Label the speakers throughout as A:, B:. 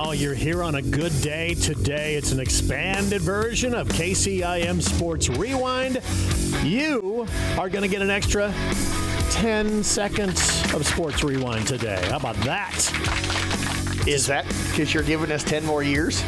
A: Well, you're here on a good day today. It's an expanded version of KCIM Sports Rewind. You are going to get an extra 10 seconds of Sports Rewind today. How about that?
B: Is that because you're giving us 10 more years?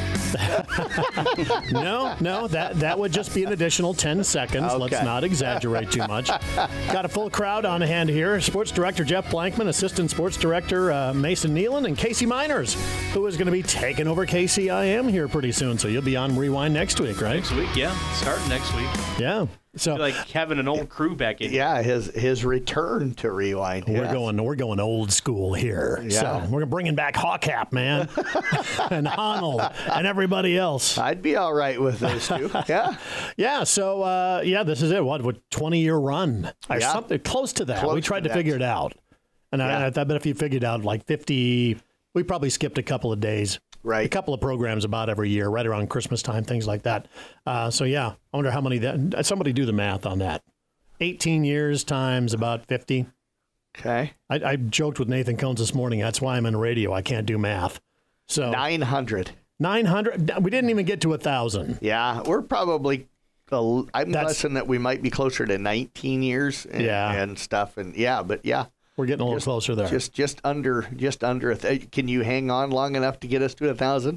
A: No, that would just be an additional 10 seconds.
B: Okay.
A: Let's not exaggerate too much. Got a full crowd on hand here. Sports Director Jeff Blankman, Assistant Sports Director Mason Nealon, and Casey Miners, who is going to be taking over KCIM here pretty soon. So you'll be on Rewind next week, right?
C: Next week, yeah. Starting next week.
A: Yeah. So
C: like having an old crew back in.
B: Yeah, his return to Rewind.
A: We're
B: yes.
A: going old school here.
B: Yeah.
A: So we're bringing back Hawkcap, man, and Honnold, and everybody else.
B: I'd be all right with those two. Yeah.
A: Yeah. So this is it. What 20-year run or
B: Yeah.
A: something close to that.
B: Close
A: we tried
B: to
A: to
B: that.
A: figure it out, and
B: Yeah.
A: I bet if you figured out like 50, we probably skipped a couple of days.
B: Right.
A: A couple of programs about every year, right around Christmas time, things like that. So yeah, I wonder how many that. Somebody do the math on that. 18 years times about 50.
B: Okay.
A: I joked with Nathan Cones this morning. That's why I'm in radio. I can't do math. So
B: 900.
A: 900. We didn't even get to 1,000.
B: Yeah, we're probably. I'm guessing that we might be closer to 19 years. And stuff. And but yeah.
A: We're getting a little closer there.
B: Just under. Can you hang on long enough to get us to 1,000?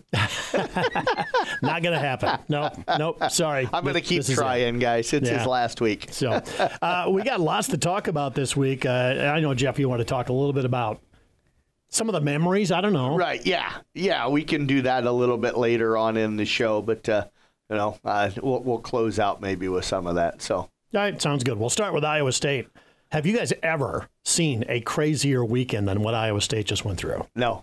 A: Not going to happen. Nope. Sorry.
B: I'm going to keep trying, guys. It's his last week.
A: So we got lots to talk about this week. I know, Jeff, you want to talk a little bit about some of the memories. I don't know.
B: Right. Yeah. We can do that a little bit later on in the show, but we'll close out maybe with some of that. So. All
A: right. Sounds good. We'll start with Iowa State. Have you guys ever seen a crazier weekend than what Iowa State just went through?
B: No.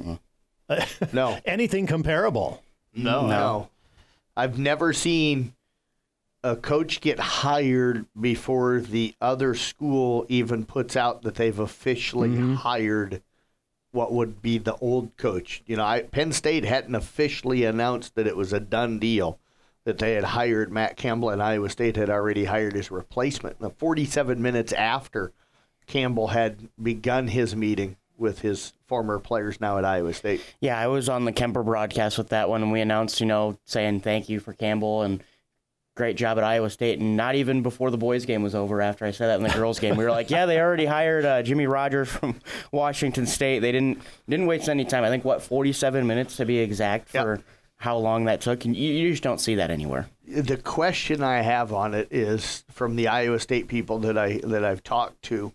B: No.
A: Anything comparable?
B: No. I've never seen a coach get hired before the other school even puts out that they've officially hired what would be the old coach. Penn State hadn't officially announced that it was a done deal, that they had hired Matt Campbell, and Iowa State had already hired his replacement. The 47 minutes after Campbell had begun his meeting with his former players now at Iowa State.
D: Yeah, I was on the Kemper broadcast with that one, and we announced, saying thank you for Campbell and great job at Iowa State. And not even before the boys' game was over, after I said that in the girls' game, we were like, yeah, they already hired Jimmy Rogers from Washington State. They didn't waste any time. I think, 47 minutes to be exact for how long that took. And you just don't see that anywhere.
B: The question I have on it is from the Iowa State people that I've talked to,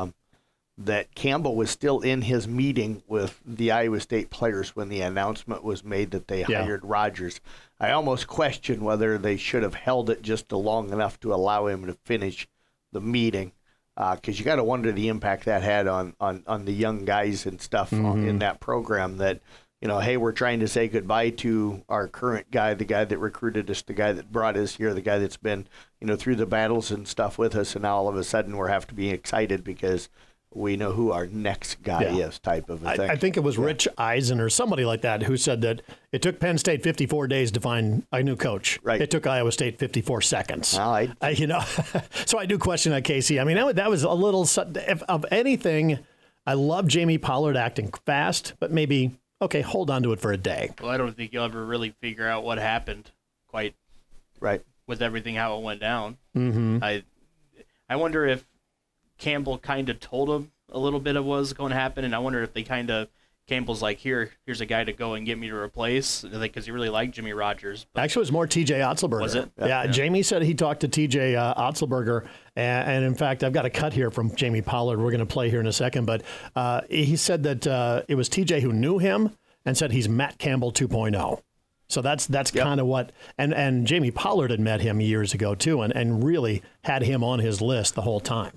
B: that Campbell was still in his meeting with the Iowa State players when the announcement was made that they hired Rogers. I almost question whether they should have held it just long enough to allow him to finish the meeting, because you got to wonder the impact that had on the young guys and stuff in that program. That hey, we're trying to say goodbye to our current guy, the guy that recruited us, the guy that brought us here, the guy that's been through the battles and stuff with us, and now all of a sudden we have to be excited because we know who our next guy is, type of a thing.
A: I think it was Rich Eisen or somebody like that who said that it took Penn State 54 days to find a new coach.
B: Right.
A: It took Iowa State 54 seconds.
B: Well,
A: So I do question that, Casey. I mean, that was a little, if of anything, I love Jamie Pollard acting fast, but maybe, hold on to it for a day.
C: Well, I don't think you'll ever really figure out what happened quite with everything, how it went down.
A: Mm-hmm.
C: I wonder if Campbell kind of told him a little bit of what was going to happen, and I wonder if they Campbell's like, here's a guy to go and get me to replace, because he really liked Jimmy Rogers. But
A: actually, it was more T.J. Otzelberger.
C: Was it?
A: Yeah, Jamie said he talked to T.J. Otzelberger, and in fact, I've got a cut here from Jamie Pollard we're going to play here in a second, but he said that it was T.J. who knew him and said he's Matt Campbell 2.0. So that's kind of what, and Jamie Pollard had met him years ago, too, and really had him on his list the whole time.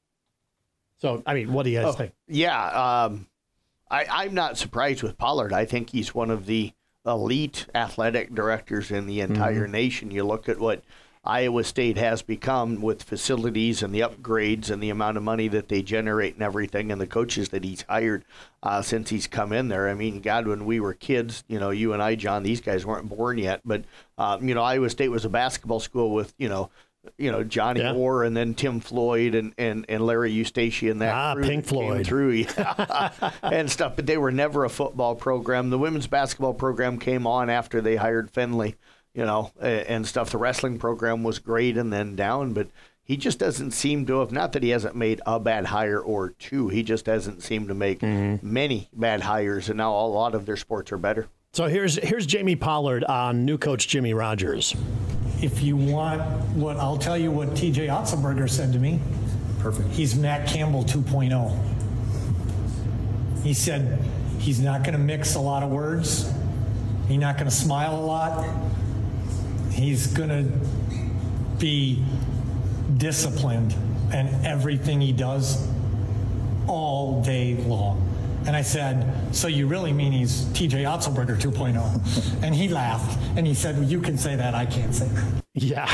A: So, I mean, what do you guys think?
B: Yeah, I'm not surprised with Pollard. I think he's one of the elite athletic directors in the entire nation. You look at what Iowa State has become with facilities and the upgrades and the amount of money that they generate and everything, and the coaches that he's hired since he's come in there. I mean, God, when we were kids, you and I, John, these guys weren't born yet, but, Iowa State was a basketball school with, Johnny
A: Yeah.
B: Orr and then Tim Floyd and Larry Eustace and that crew
A: Pink
B: that came
A: Floyd.
B: through and stuff. But they were never a football program. The women's basketball program came on after they hired Finley, and stuff. The wrestling program was great and then down, but he just doesn't seem to have, not that he hasn't made a bad hire or two, he just hasn't seemed to make many bad hires, and now a lot of their sports are better.
A: So here's Jamie Pollard on new coach Jimmy Rogers.
E: If you want I'll tell you what TJ Otzelberger said to me.
F: Perfect.
E: He's Matt Campbell 2.0. He said he's not going to mix a lot of words. He's not going to smile a lot. He's going to be disciplined in everything he does all day long. And I said, so you really mean he's TJ Otzelberger 2.0? And he laughed, and he said, well, you can say that, I can't say that.
A: Yeah.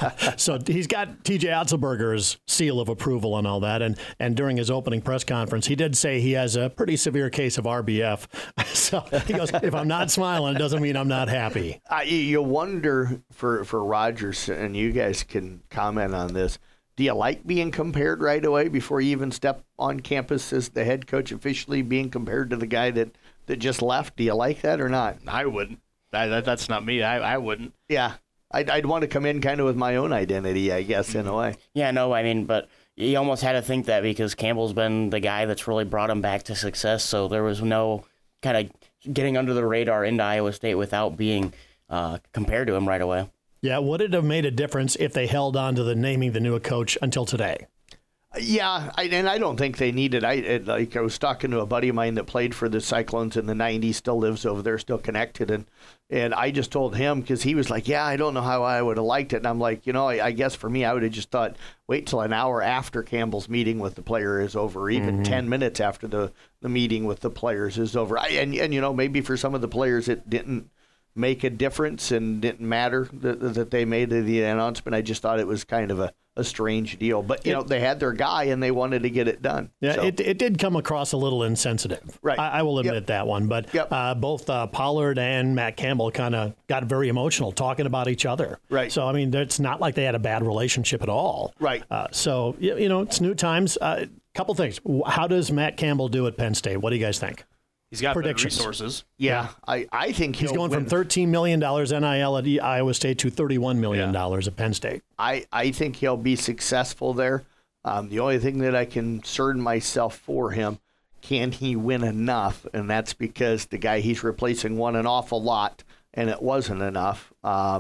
A: So he's got TJ Otzelberger's seal of approval and all that. And during his opening press conference, he did say he has a pretty severe case of RBF. So he goes, if I'm not smiling, it doesn't mean I'm not happy.
B: You wonder for Rodgers, and you guys can comment on this, do you like being compared right away before you even step on campus as the head coach officially, being compared to the guy that just left? Do you like that or not?
C: I wouldn't. That's not me. I wouldn't.
B: Yeah. I'd want to come in kind of with my own identity, I guess, in a way.
D: Yeah, no, I mean, but you almost had to think that because Campbell's been the guy that's really brought him back to success, so there was no kind of getting under the radar into Iowa State without being compared to him right away.
A: Yeah, would it have made a difference if they held on to the naming the new coach until today?
B: Yeah, and I don't think they need it. I was talking to a buddy of mine that played for the Cyclones in the 90s, still lives over there, still connected, and I just told him, because he was like, yeah, I don't know how I would have liked it. And I'm like, I guess for me, I would have just thought, wait till an hour after Campbell's meeting with the player is over, even 10 minutes after the meeting with the players is over. And maybe for some of the players it didn't make a difference and didn't matter that they made the announcement. I just thought it was kind of a strange deal. But, they had their guy and they wanted to get it done.
A: Yeah,
B: so.
A: it did come across a little insensitive.
B: Right.
A: I will admit that one. But both Pollard and Matt Campbell kind of got very emotional talking about each other.
B: Right.
A: So, I mean, it's not like they had a bad relationship at all.
B: Right.
A: So, it's new times. Couple things. How does Matt Campbell do at Penn State? What do you guys think?
C: He's got better
A: Predictions.
C: resources.
B: Yeah, I think
A: He's going from $13 million NIL at Iowa State to $31 million at Penn State.
B: I think he'll be successful there. The only thing that I concern myself for him, can he win enough? And that's because the guy he's replacing won an awful lot, and it wasn't enough.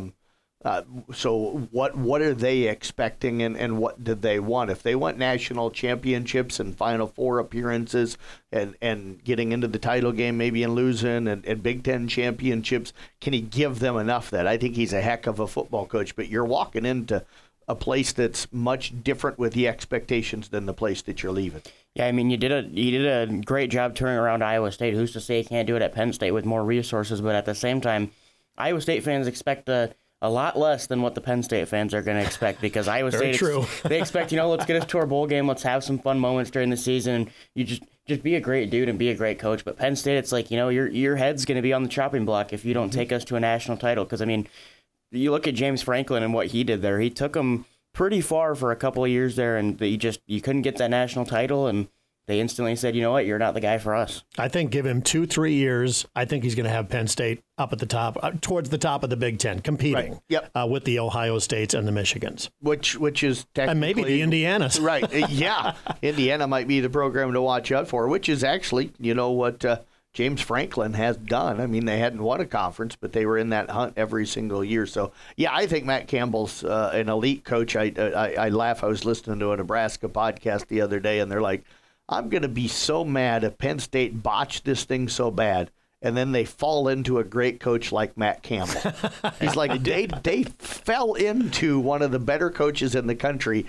B: So what are they expecting, and what did they want? If they want national championships and Final Four appearances and getting into the title game maybe and losing and Big Ten championships, can he give them enough that? I think he's a heck of a football coach, but you're walking into a place that's much different with the expectations than the place that you're leaving.
D: Yeah, I mean, you did a great job turning around Iowa State. Who's to say you can't do it at Penn State with more resources? But at the same time, Iowa State fans expect a lot less than what the Penn State fans are going to expect, because Iowa State they expect, let's get us to our bowl game, let's have some fun moments during the season. You just be a great dude and be a great coach. But Penn State, it's like, your head's going to be on the chopping block if you don't take us to a national title. Because I mean, you look at James Franklin and what he did there. He took them pretty far for a couple of years there, and you couldn't get that national title, and they instantly said, you know what, you're not the guy for us.
A: I think give him 2-3 years. I think he's going to have Penn State up at the top, towards the top of the Big Ten, competing
B: Right. Yep.
A: With the Ohio States and the Michigans.
B: Which is technically...
A: And maybe the Indianas.
B: Right, yeah. Indiana might be the program to watch out for, which is actually, what James Franklin has done. I mean, they hadn't won a conference, but they were in that hunt every single year. So, yeah, I think Matt Campbell's an elite coach. I laugh. I was listening to a Nebraska podcast the other day, and they're like, I'm going to be so mad if Penn State botched this thing so bad, and then they fall into a great coach like Matt Campbell. He's like, they fell into one of the better coaches in the country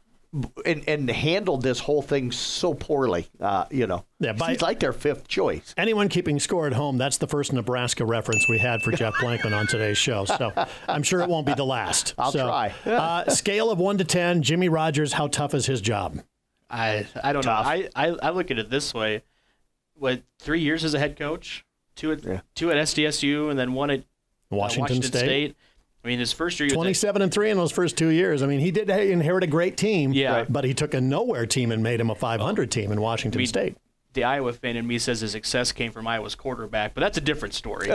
B: and handled this whole thing so poorly. Yeah, he's like their fifth choice.
A: Anyone keeping score at home, that's the first Nebraska reference we had for Jeff Blankman on today's show. So I'm sure it won't be the last.
B: I'll try.
A: Scale of 1 to 10, Jimmy Rogers, how tough is his job?
C: I don't
B: Tough.
C: know. I look at it this way: 3 years as a head coach, two at SDSU, and then one at
A: Washington State.
C: I I mean, his first year, he was
A: 27-3 in those first 2 years. I mean, he did inherit a great team,
C: Yeah.
A: but he took a nowhere team and made him a 500 team in Washington State.
C: the Iowa fan in me says his success came from Iowa's quarterback, but that's a different story.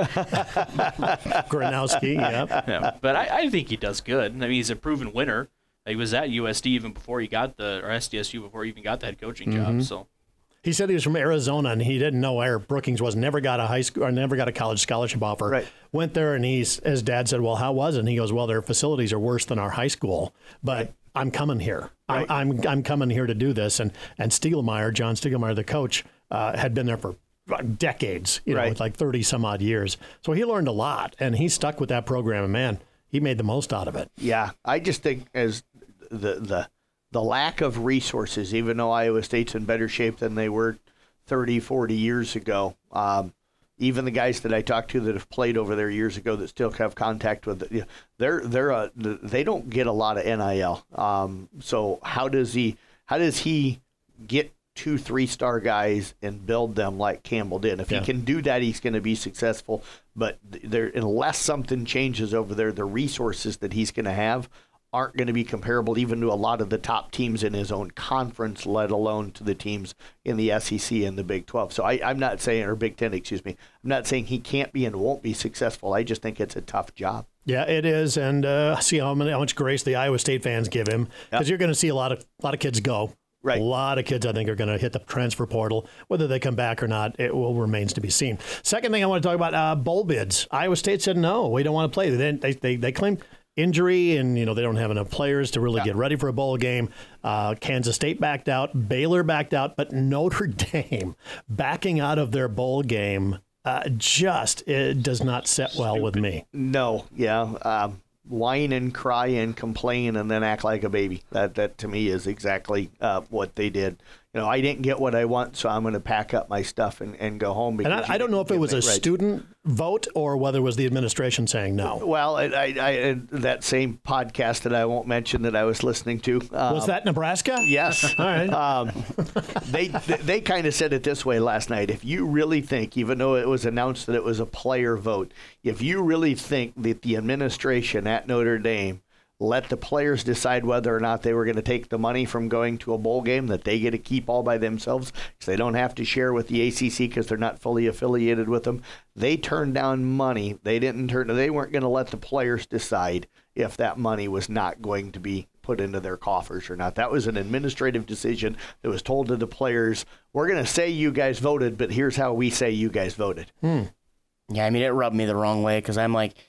A: Gronowski, yeah.
C: Yeah, but I think he does good. I mean, he's a proven winner. He was at USD even before he got or SDSU before he even got the head coaching job. So
A: He said he was from Arizona and he didn't know where Brookings was. Never got a high school or never got a college scholarship offer.
B: Right.
A: Went there and his dad said, "Well, how was it?" And he goes, "Well, their facilities are worse than our high school, but I'm coming here.
B: Right.
A: I'm coming here to do this." And Stiegelmeier, John Stiegelmeier, the coach, had been there for decades,
B: Right.
A: with like 30 some odd years. So he learned a lot, and he stuck with that program. And man, he made the most out of it.
B: Yeah, I just think as the lack of resources, even though Iowa State's in better shape than they were 30, 40 years ago, even the guys that I talked to that have played over there years ago that still have contact with it, they don't get a lot of NIL. So how does he get 2 3-star guys and build them like Campbell did? If he can do that, he's going to be successful. But unless something changes over there, the resources that he's going to have aren't going to be comparable even to a lot of the top teams in his own conference, let alone to the teams in the SEC and the Big 12. So I'm not saying, or Big 10, excuse me, I'm not saying he can't be and won't be successful. I just think it's a tough job.
A: Yeah, it is, and see how much grace the Iowa State fans give him, because you're going to see a lot of kids go.
B: Right.
A: A lot of kids, I think, are going to hit the transfer portal. Whether they come back or not, it will remains to be seen. Second thing I want to talk about, bowl bids. Iowa State said no, we don't want to play. They claim injury, and they don't have enough players to really get ready for a bowl game. Kansas State backed out, Baylor backed out, but Notre Dame backing out of their bowl game it does not set well with me.
B: No, whine and cry and complain and then act like a baby. That to me is exactly what they did. I didn't get what I want, so I'm going to pack up my stuff and go home.
A: And I don't know if it was a student vote or whether it was the administration saying no.
B: Well, I that same podcast that I won't mention that I was listening to.
A: Was that Nebraska?
B: Yes.
A: All right.
B: They kind of said it this way last night. If you really think, even though it was announced that it was a player vote, if you really think that the administration at Notre Dame let the players decide whether or not they were going to take the money from going to a bowl game that they get to keep all by themselves because they don't have to share with the ACC because they're not fully affiliated with them. They turned down money. They weren't going to let the players decide if that money was not going to be put into their coffers or not. That was an administrative decision that was told to the players, we're going to say you guys voted, but here's how we say you guys voted.
D: Yeah, I mean, it rubbed me the wrong way because I'm like,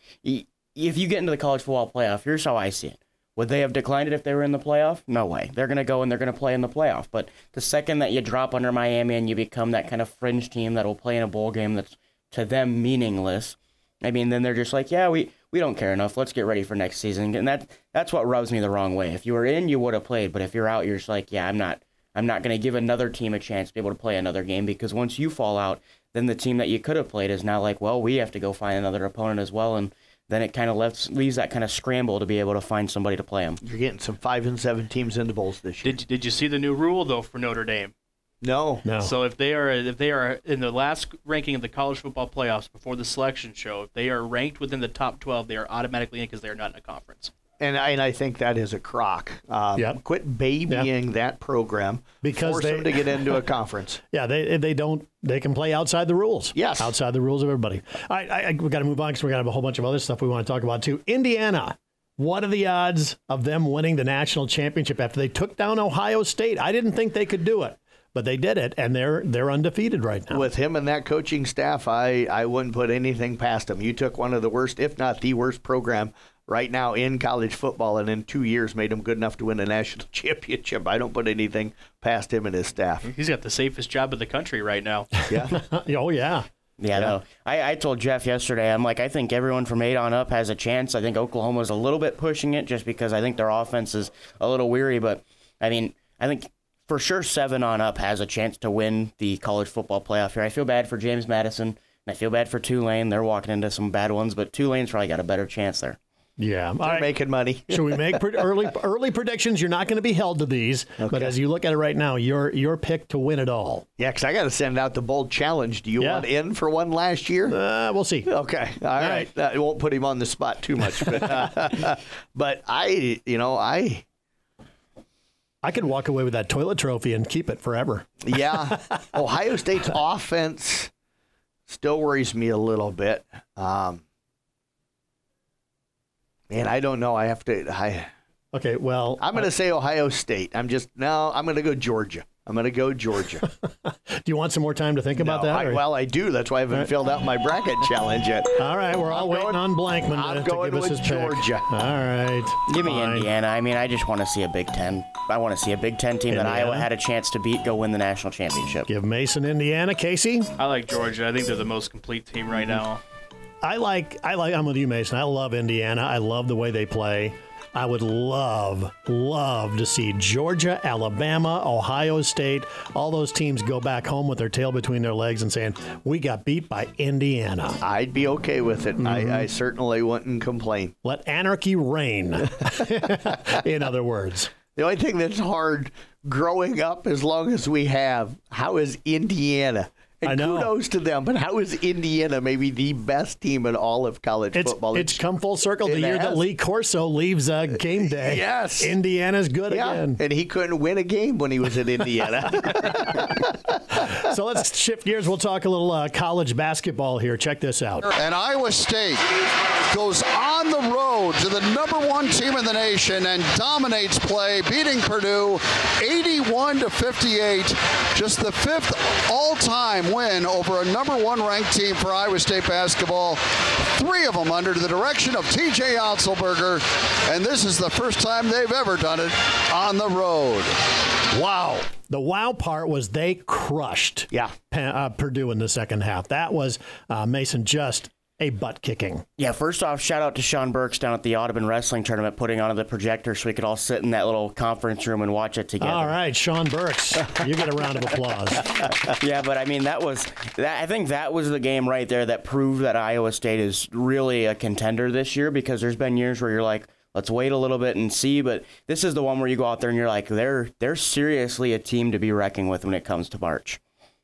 D: if you get into the college football playoff, here's how I see it. Would they have declined it if they were in the playoff? No way. They're going to go and they're going to play in the playoff. But the second that you drop under Miami and you become that kind of fringe team that will play in a bowl game that's to them meaningless, I mean, then they're just like, yeah, we don't care enough. Let's get ready for next season. And that's what rubs me the wrong way. If you were in, you would have played. But if you're out, you're just like, yeah, I'm not going to give another team a chance to be able to play another game because once you fall out, then the team that you could have played is now like, well, we have to go find another opponent as well. And then it kind of leaves that kind of scramble to be able to find somebody to play them.
B: You're getting some 5 and 7 teams into bowls this year.
C: Did you see the new rule though for Notre Dame?
B: No.
C: So if they are in the last ranking of the college football playoffs before the selection show, if they are ranked within the top 12, they are automatically in because they are not in a conference.
B: And I think that is a crock. Quit babying that program
A: because
B: force them to get into a conference.
A: Yeah, they can play outside the rules.
B: Yes.
A: Outside the rules of everybody. We've got to move on because we've got a whole bunch of other stuff we want to talk about too. Indiana, what are the odds of them winning the national championship after they took down Ohio State? I didn't think they could do it, but they did it, and they're undefeated right now.
B: With him and that coaching staff, I wouldn't put anything past him. You took one of the worst, if not the worst program right now in college football, and in 2 years made him good enough to win a national championship. I don't put anything past him and his staff.
C: He's got the safest job in the country right now.
B: Yeah.
A: Oh, yeah.
D: Yeah, no. I told Jeff yesterday, I'm like, I think everyone from 8 on up has a chance. I think Oklahoma's a little bit pushing it just because I think their offense is a little weary. But, I mean, I think for sure 7 on up has a chance to win the college football playoff here. I feel bad for James Madison, and I feel bad for Tulane. They're walking into some bad ones, but Tulane's probably got a better chance there.
A: Yeah. All
B: They're
A: right.
B: making money.
A: Should we make early predictions? You're not going to be held to these, but as you look at it right now, your pick to win it all.
B: Yeah, because I got to send out the bold challenge. Do you want in for one last year?
A: We'll see.
B: Okay, all right. I won't put him on the spot too much, but but I
A: could walk away with that toilet trophy and keep it forever.
B: Yeah, Ohio State's offense still worries me a little bit. And I don't know.
A: Okay, well,
B: I'm going to say Ohio State. I'm going to go Georgia. I'm going to go Georgia.
A: Do you want some more time to think about that?
B: I do. That's why I haven't filled out my bracket challenge yet.
A: All right, we're all waiting on Blankman to give us his
B: Georgia.
A: Pick. All right.
D: Give me Indiana. I mean, I just want to see a Big Ten. I want to see a Big Ten team that Iowa had a chance to beat go win the national championship.
A: Give Mason Indiana. Casey?
C: I like Georgia. I think they're the most complete team right now.
A: I'm with you, Mason. I love Indiana. I love the way they play. I would love to see Georgia, Alabama, Ohio State, all those teams go back home with their tail between their legs and saying, we got beat by Indiana.
B: I'd be okay with it. I certainly wouldn't complain.
A: Let anarchy reign, in other words.
B: The only thing that's hard growing up as long as we have, how is Indiana? And kudos to them, but how is Indiana maybe the best team in all of college football?
A: It's come full circle the year that Lee Corso leaves game day.
B: Yes.
A: Indiana's good again.
B: And he couldn't win a game when he was at Indiana.
A: So let's shift gears. We'll talk a little college basketball here. Check this out.
F: And Iowa State goes on the road to the #1 team in the nation and dominates play, beating Purdue 81-58. Just the 5th all-time win over a #1 ranked team for Iowa State basketball. 3 of them under the direction of TJ Otzelberger, and this is the first time they've ever done it on the road. Wow.
A: The wow part was they crushed Purdue in the second half. That was, Mason, just a butt kicking.
D: Yeah, first off, shout out to Sean Burks down at the Audubon Wrestling Tournament putting on the projector so we could all sit in that little conference room and watch it together.
A: All right, Sean Burks, you get a round of applause.
D: Yeah, but I mean, I think that was the game right there that proved that Iowa State is really a contender this year, because there's been years where you're like, let's wait a little bit and see, but this is the one where you go out there and you're like, they're seriously a team to be reckoning with when it comes to March.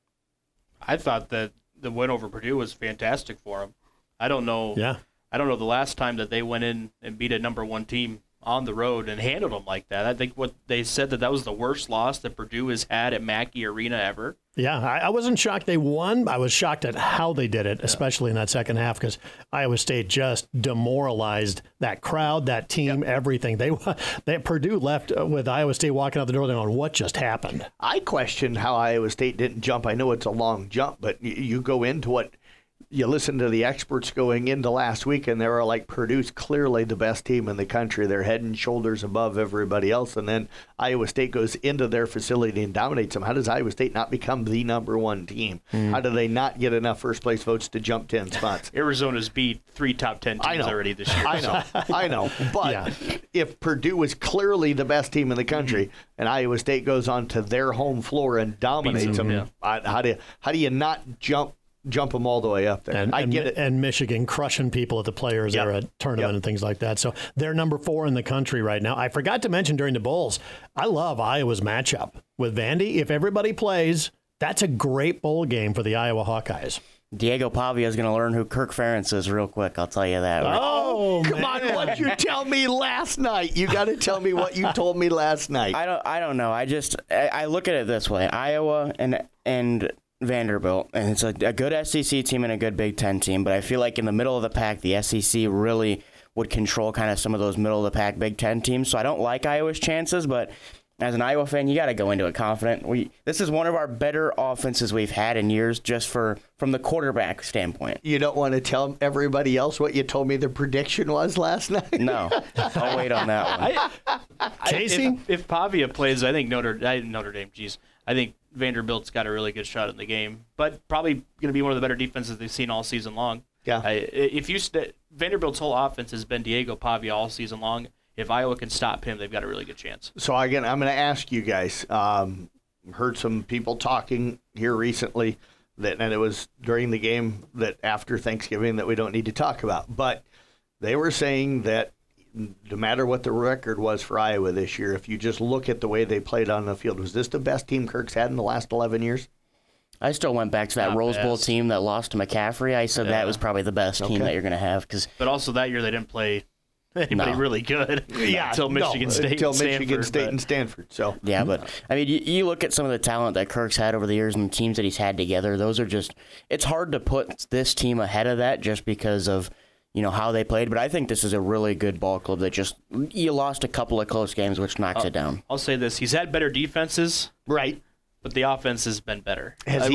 C: I thought that the win over Purdue was fantastic for them. I don't know.
A: Yeah.
C: I don't know the last time that they went in and beat a #1 team on the road and handled them like that. I think what they said that was the worst loss that Purdue has had at Mackey Arena ever.
A: Yeah, I wasn't shocked they won. I was shocked at how they did it, especially in that second half, because Iowa State just demoralized that crowd, that team, everything. They Purdue left with Iowa State walking out the door. They're going, "What just happened?"
B: I questioned how Iowa State didn't jump. I know it's a long jump, but you go into what. You listen to the experts going into last week, and they were like, Purdue's clearly the best team in the country. They're head and shoulders above everybody else. And then Iowa State goes into their facility and dominates them. How does Iowa State not become the #1 team? How do they not get enough first-place votes to jump 10 spots?
C: Arizona's beat 3 top 10 teams already this year.
B: I know. But if Purdue was clearly the best team in the country and Iowa State goes onto their home floor and dominates them, how do you not jump them all the way up there? I get it.
A: And Michigan crushing people at the Players Era tournament and things like that. So they're #4 in the country right now. I forgot to mention during the Bowls, I love Iowa's matchup with Vandy. If everybody plays, that's a great bowl game for the Iowa Hawkeyes.
D: Diego Pavia is going to learn who Kirk Ferentz is real quick. I'll tell you that.
A: Oh,
B: come on! What'd you tell me last night? You got to tell me what you told me last night.
D: I don't know. I look at it this way: Iowa and Vanderbilt, and it's a good SEC team and a good Big Ten team, but I feel like in the middle of the pack, the SEC really would control kind of some of those middle of the pack Big Ten teams. So I don't like Iowa's chances, but as an Iowa fan, you got to go into it confident. This is one of our better offenses we've had in years, just from the quarterback standpoint.
B: You don't want to tell everybody else what you told me the prediction was last night?
D: No, I'll wait on that one.
A: Casey?
C: If Pavia plays, I think Notre Dame. I think Vanderbilt's got a really good shot in the game, but probably going to be one of the better defenses they've seen all season long.
B: Yeah.
C: Vanderbilt's whole offense has been Diego Pavia all season long. If Iowa can stop him, they've got a really good chance.
B: So again, I'm going to ask you guys. Heard some people talking here recently and it was during the game that after Thanksgiving that we don't need to talk about, but they were saying that no matter what the record was for Iowa this year, if you just look at the way they played on the field, was this the best team Kirk's had in the last 11 years?
D: I still went back to that Rose Bowl team that lost to McCaffrey. I said that was probably the best team that you're going to have.
C: But also that year they didn't play anybody really good until Michigan State
B: and Stanford. So
D: yeah, but I mean, you look at some of the talent that Kirk's had over the years and the teams that he's had together. Those are just, it's hard to put this team ahead of that just because of how they played. But I think this is a really good ball club that just, you lost a couple of close games, which knocks it down.
C: I'll say this: he's had better defenses,
B: right?
C: But the offense has been better.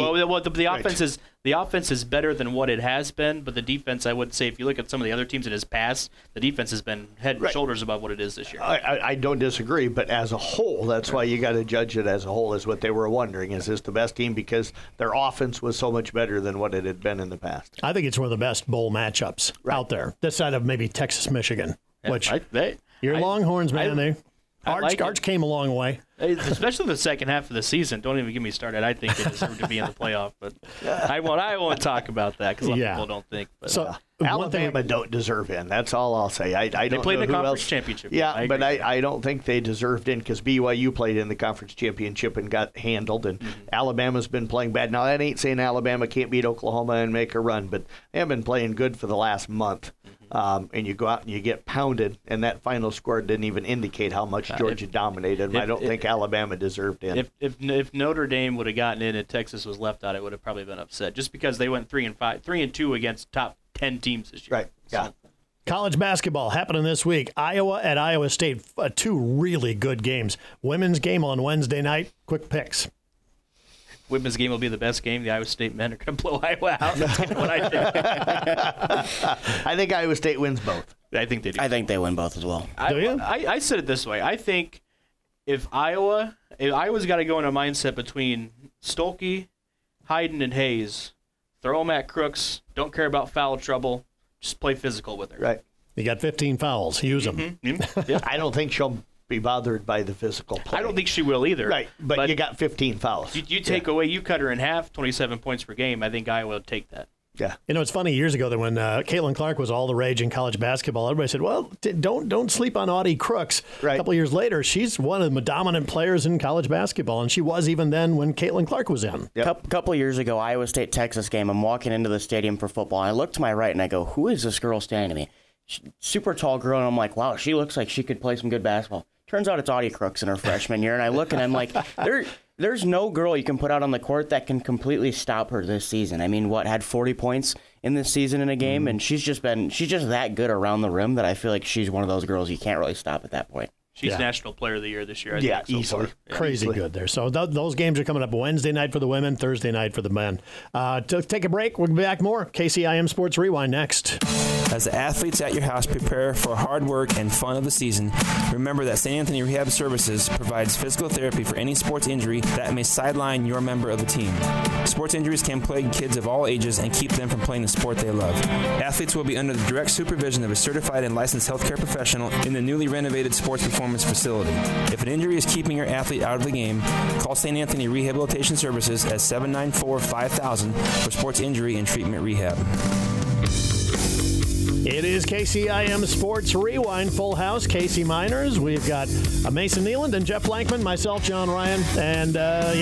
C: The offense is better than what it has been, but the defense, I would say, if you look at some of the other teams in his past, the defense has been head and shoulders above what it is this year.
B: I don't disagree, but as a whole, that's why you got to judge it as a whole, is what they were wondering. Is this the best team? Because their offense was so much better than what it had been in the past.
A: I think it's one of the best bowl matchups out there, this side of maybe Texas, Michigan, which your Longhorns, man, Arch came a long way.
C: Especially the second half of the season. Don't even get me started. I think they deserve to be in the playoff, but I won't talk about that because a lot of people don't think. But,
B: so Alabama don't deserve in. That's all I'll say. I don't
C: they played
B: know
C: in the
B: who
C: conference
B: else.
C: championship.
B: Yeah, but I don't think they deserved in because BYU played in the conference championship and got handled, and Alabama's been playing bad. Now, that ain't saying Alabama can't beat Oklahoma and make a run, but they have been playing good for the last month. And you go out and you get pounded, and that final score didn't even indicate how much Georgia dominated them. I don't think Alabama deserved in.
C: If Notre Dame would have gotten in and Texas was left out, it would have probably been upset just because they went 3-2 against top 10 teams this year.
B: Right. Yeah.
C: So.
A: College basketball happening this week. Iowa at Iowa State. Two really good games. Women's game on Wednesday night. Quick picks.
C: Women's game will be the best game. The Iowa State men are going to blow Iowa out. That's what I think.
B: I think Iowa State wins both.
C: I think they do.
D: I think they win both as well.
A: Do you?
C: I said it this way. I think if Iowa's got to go in a mindset between Stolke, Hayden, and Hayes, throw them at Crooks, don't care about foul trouble, just play physical with her.
B: Right.
A: You got 15 fouls. Use them.
C: Yeah.
B: I don't think she'll be bothered by the physical play.
C: I don't think she will either.
B: Right, but you got 15 fouls.
C: You take away, you cut her in half, 27 points per game. I think Iowa would take that.
B: Yeah.
A: It's funny, years ago that when Caitlin Clark was all the rage in college basketball, everybody said, well, don't sleep on Audie Crooks.
B: Right.
A: A couple of years later, she's one of the dominant players in college basketball, and she was even then when Caitlin Clark was in.
B: Yep.
D: Couple of years ago, Iowa State-Texas game, I'm walking into the stadium for football, and I look to my right, and I go, who is this girl standing to me? Super tall girl, and I'm like, wow, she looks like she could play some good basketball. Turns out it's Audie Crooks in her freshman year, and I look and I'm like, there's no girl you can put out on the court that can completely stop her this season. I mean, had 40 points in this season in a game, and she's just that good around the rim that I feel like she's one of those girls you can't really stop at that point.
C: She's National Player of the Year this year. I think,
B: easily.
A: Crazy good there. So those games are coming up Wednesday night for the women, Thursday night for the men. Take a break. We'll be back more. KCIM Sports Rewind next.
G: As the athletes at your house prepare for hard work and fun of the season, remember that St. Anthony Rehab Services provides physical therapy for any sports injury that may sideline your member of the team. Sports injuries can plague kids of all ages and keep them from playing the sport they love. Athletes will be under the direct supervision of a certified and licensed healthcare professional in the newly renovated sports performance facility. If an injury is keeping your athlete out of the game, call St. Anthony Rehabilitation Services at 794-5000 for sports injury and treatment rehab.
A: It is KCIM Sports Rewind, Full House, Casey Miners. We've got Mason Nealand and Jeff Blankman, myself, John Ryan, and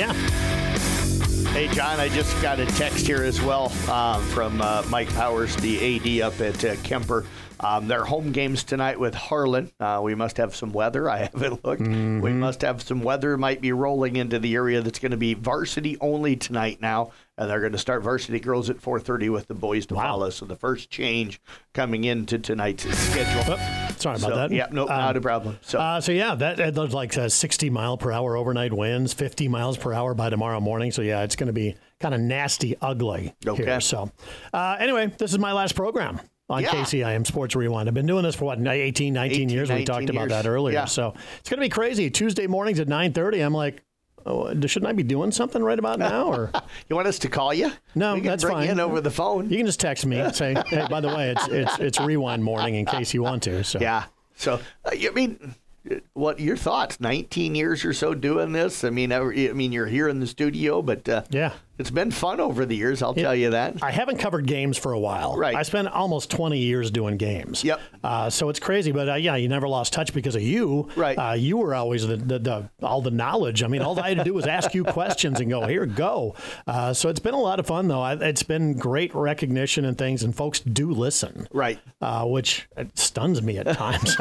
B: Hey, John, I just got a text here as well from Mike Powers, the AD up at Kemper. Their home games tonight with Harlan. We must have some weather. I haven't looked. Mm-hmm. We must have some weather. Might be rolling into the area that's going to be varsity only tonight now. And they're going to start varsity girls at 4:30 with the boys to follow. So the first change coming into tonight's schedule.
A: Sorry about that.
B: Yeah, no, not a problem.
A: There's like 60 mile per hour overnight winds, 50 miles per hour by tomorrow morning. So yeah, it's going to be kind of nasty, ugly here. So anyway, this is my last program on KCIM Sports Rewind. I've been doing this for 19 years. We talked about that earlier. Yeah. So it's going to be crazy. Tuesday mornings at 9:30. I'm like, shouldn't I be doing something right about now? Or
B: you want us to call you?
A: No, that's fine.
B: Bring you in over the phone.
A: You can just text me and say, "Hey, by the way, it's Rewind morning," in case you want to. So
B: yeah. So what your thoughts? 19 years or so doing this. I mean, you're here in the studio, but It's been fun over the years, I'll tell you that.
A: I haven't covered games for a while.
B: Right.
A: I spent almost 20 years doing games.
B: Yep.
A: So it's crazy, but yeah, you never lost touch because of you.
B: Right.
A: You were always all the knowledge. I mean, all I had to do was ask you questions and go, here, go. So it's been a lot of fun, though. It's been great recognition and things, and folks do listen.
B: Right.
A: Which stuns me at times.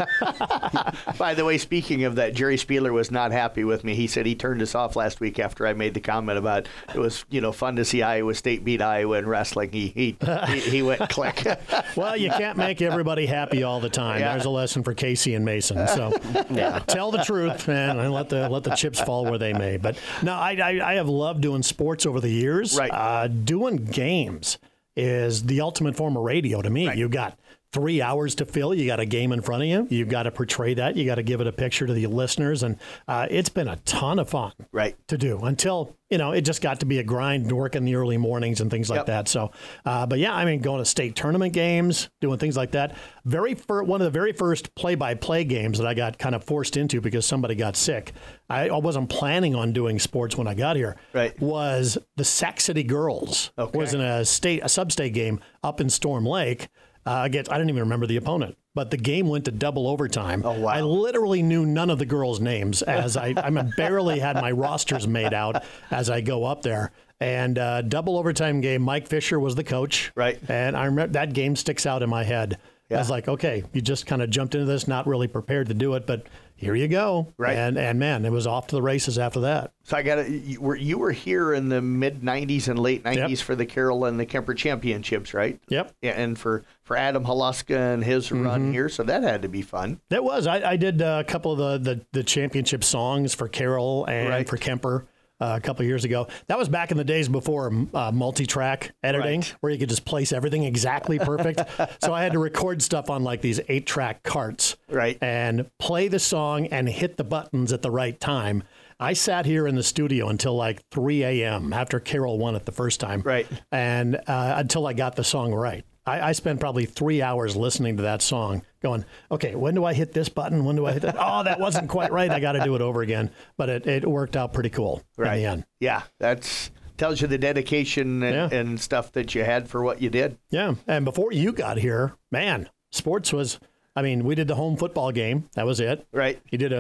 B: By the way, speaking of that, Jerry Spieler was not happy with me. He said he turned us off last week after I made the comment about it was, fun to see Iowa State beat Iowa in wrestling. He went click.
A: Well, you can't make everybody happy all the time.
B: Yeah.
A: There's a lesson for Casey and Mason. So tell the truth, man, and let the chips fall where they may. But no, I have loved doing sports over the years.
B: Right.
A: Doing games is the ultimate form of radio to me.
B: Right.
A: You've got 3 hours to fill. You got a game in front of you. You've got to portray that. You got to give it a picture to the listeners. And it's been a ton of fun to do until, it just got to be a grind, work in the early mornings and things like that. So, but yeah, I mean, going to state tournament games, doing things like that. One of the very first play-by-play games that I got kind of forced into because somebody got sick. I wasn't planning on doing sports when I got here.
B: Right.
A: Was the Sac City Girls. Was in a sub-state game up in Storm Lake. I didn't even remember the opponent, but the game went to double overtime.
B: Oh, wow.
A: I literally knew none of the girls' names as I barely had my rosters made out as I go up there. And double overtime game, Mike Fisher was the coach.
B: Right.
A: And I remember that game sticks out in my head. I was like, okay, you just kind of jumped into this, not really prepared to do it, but here you go.
B: Right.
A: And man, it was off to the races after that.
B: So you were here in the mid 90s and late 90s for the Carroll and the Kemper championships, right?
A: Yep.
B: Yeah, and for Adam Halaska and his run here, so that had to be fun.
A: It was. I did a couple of the championship songs for Carroll and for Kemper. A couple of years ago. That was back in the days before multi-track editing, where you could just place everything exactly perfect. So I had to record stuff on like these 8-track carts, and play the song and hit the buttons at the right time. I sat here in the studio until like 3 a.m. after Carroll won it the first time, and until I got the song right. I spent probably 3 hours listening to that song going, okay, when do I hit this button? When do I hit that? Oh, that wasn't quite right. I got to do it over again. But it worked out pretty cool in the end.
B: Yeah, that's tells you the dedication and stuff that you had for what you did.
A: Yeah, and before you got here, man, sports was... we did the home football game. That was it.
B: Right.
A: You did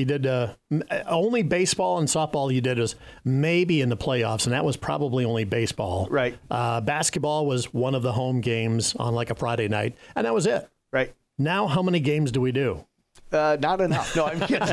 A: only baseball and softball you did was maybe in the playoffs, and that was probably only baseball.
B: Right.
A: Basketball was one of the home games on like a Friday night, and that was it.
B: Right.
A: Now, how many games do we do?
B: Not enough. No, I'm kidding.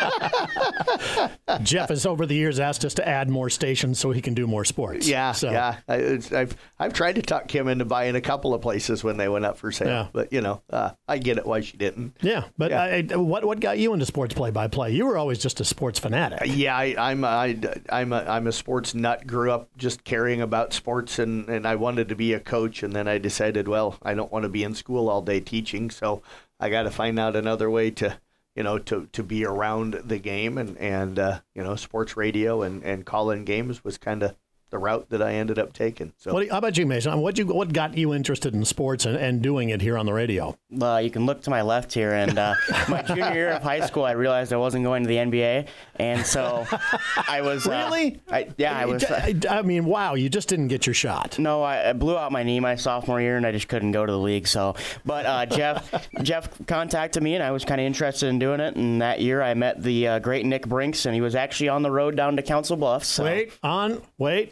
A: Jeff has over the years asked us to add more stations so he can do more sports.
B: Yeah. I've tried to talk Kim into buying a couple of places when they went up for sale, but I get it why she didn't.
A: Yeah, but what got you into sports play-by-play? You were always just a sports fanatic.
B: Yeah, I'm a sports nut. Grew up just caring about sports, and I wanted to be a coach, and then I decided, well, I don't want to be in school all day teaching, so I got to find out another way to be around the game, and sports radio and call-in games was kind of the route that I ended up taking. So,
A: how about you, Mason? What got you interested in sports and doing it here on the radio?
D: You can look to my left here, and my junior year of high school, I realized I wasn't going to the NBA, and so I was
A: really.
D: I was.
A: Wow! You just didn't get your shot.
D: No, I blew out my knee my sophomore year, and I just couldn't go to the league. So, but Jeff contacted me, and I was kind of interested in doing it. And that year, I met the great Nick Brinks, and he was actually on the road down to Council Bluffs. So.
A: Wait.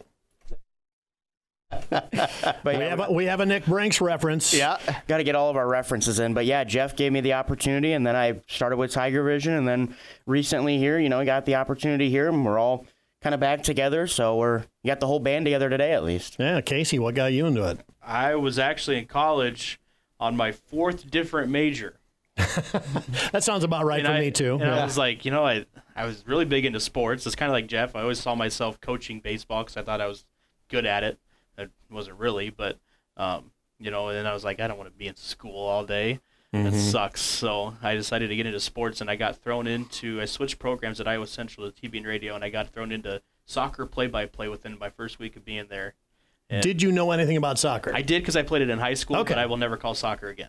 A: But we have a Nick Brinks reference.
B: Yeah.
D: Got to get all of our references in. But yeah, Jeff gave me the opportunity, and then I started with Tiger Vision, and then recently here, got the opportunity here, and we're all kind of back together. So we got the whole band together today, at least.
A: Yeah, Casey, what got you into it?
C: I was actually in college on my 4th different major.
A: That sounds about right for me too.
C: And I was like, I was really big into sports. It's kind of like Jeff. I always saw myself coaching baseball because I thought I was good at it. I wasn't really, but and then I was like, I don't want to be in school all day. That sucks. So I decided to get into sports, and I switched programs at Iowa Central to TV and radio, and I got thrown into soccer play-by-play within my first week of being there. And
A: did you know anything about soccer?
C: I did because I played it in high school, but I will never call soccer again.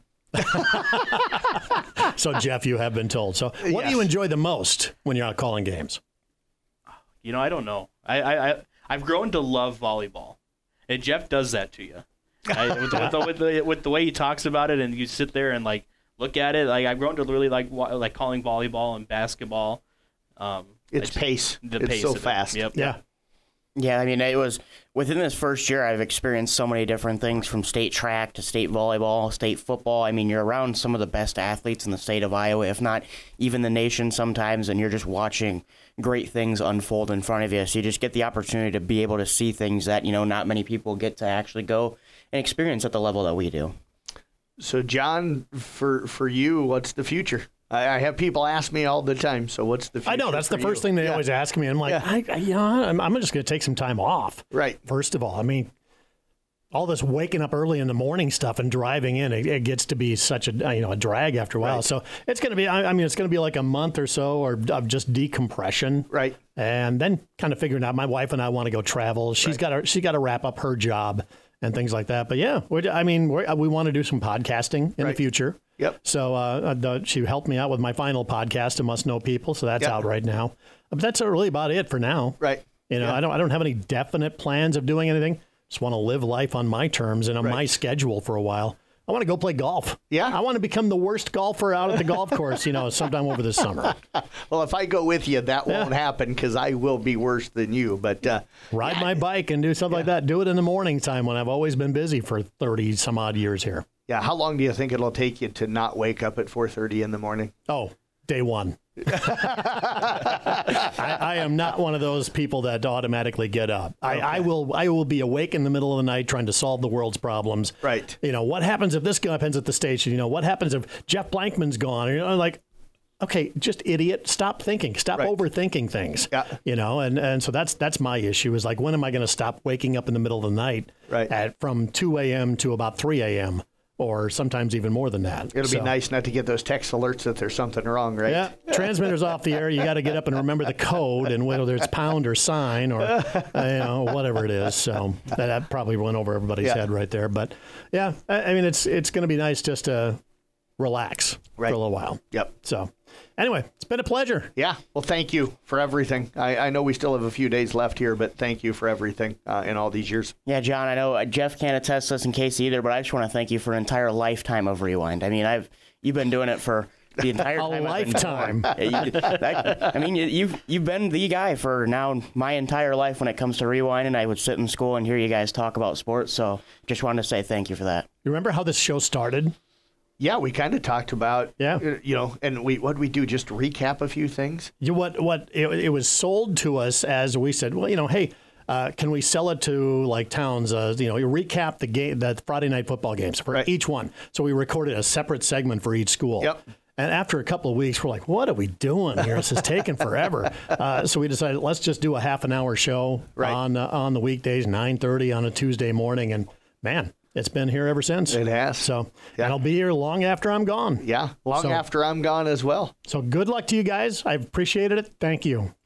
A: So, Jeff, you have been told. So what do you enjoy the most when you're out calling games?
C: I don't know. I've grown to love volleyball, and Jeff does that to you. With the way he talks about it, and you sit there and like look at it. Like I've grown to really like calling volleyball and basketball.
B: It's pace. It's so fast.
C: Yep.
A: Yeah.
D: Yeah, I mean, it was within this first year, I've experienced so many different things from state track to state volleyball, state football. I mean, you're around some of the best athletes in the state of Iowa, if not even the nation sometimes, and you're just watching great things unfold in front of you. So you just get the opportunity to be able to see things that, not many people get to actually go and experience at the level that we do.
B: So, John, for you, what's the future? I have people ask me all the time, so what's the future?
A: I know, that's the first thing they always ask me. I'm like,
B: Yeah.
A: I'm just going to take some time off.
B: Right.
A: First of all, I mean, all this waking up early in the morning stuff and driving in, it gets to be such a drag after a while.
B: Right.
A: So it's going to be, it's going to be like a month or so of just decompression.
B: Right.
A: And then kind of figuring out, my wife and I want to go travel. She's got to wrap up her job and things like that. But yeah, we want to do some podcasting in the future.
B: Yep.
A: So she helped me out with my final podcast, A Must Know People. So that's out right now. But that's really about it for now.
B: Right.
A: I don't have any definite plans of doing anything. Just want to live life on my terms and on my schedule for a while. I want to go play golf.
B: Yeah.
A: I want to become the worst golfer out at the golf course, sometime over the summer.
B: Well, if I go with you, that won't happen because I will be worse than you. But
A: ride my bike and do something like that. Do it in the morning time when I've always been busy for 30 some odd years here.
B: Yeah. How long do you think it'll take you to not wake up at 4:30 in the morning?
A: Oh, day one. I am not one of those people that automatically get up. Okay. I will be awake in the middle of the night trying to solve the world's problems.
B: Right.
A: What happens if this guy happens at the station? What happens if Jeff Blankman's gone? Like, okay, just idiot. Stop thinking. Stop overthinking things.
B: Yeah.
A: And so that's my issue is like, when am I going to stop waking up in the middle of the night from 2 a.m. to about 3 a.m. or sometimes even more than that.
B: It'll be nice not to get those text alerts that there's something wrong, right?
A: Yeah, transmitter's off the air. You got to get up and remember the code, and whether it's pound or sign or whatever it is. So that probably went over everybody's head right there. But yeah, it's going to be nice just to relax for a little while.
B: Yep.
A: So anyway, it's been a pleasure.
B: Yeah. Well, thank you for everything. I know we still have a few days left here, but thank you for everything in all these years.
D: Yeah, John, I know Jeff can't attest to this in case either, but I just want to thank you for an entire lifetime of Rewind. I mean, you've been doing it for the entire time.
A: A lifetime.
D: You've been the guy for now my entire life when it comes to Rewind, and I would sit in school and hear you guys talk about sports. So just wanted to say thank you for that.
A: You remember how this show started?
B: Yeah, we kind of talked about, and what'd we do? Just recap a few things?
A: It was sold to us as we said, well, hey, can we sell it to like towns? Recap the Friday night football games for each one. So we recorded a separate segment for each school.
B: Yep.
A: And after a couple of weeks, we're like, what are we doing here? This is taking forever. So we decided, let's just do a half an hour show on the weekdays, 9:30 on a Tuesday morning. And man, it's been here ever since.
B: It has.
A: So and I'll be here long after I'm gone.
B: Yeah, long after I'm gone as well.
A: So good luck to you guys. I've appreciated it. Thank you.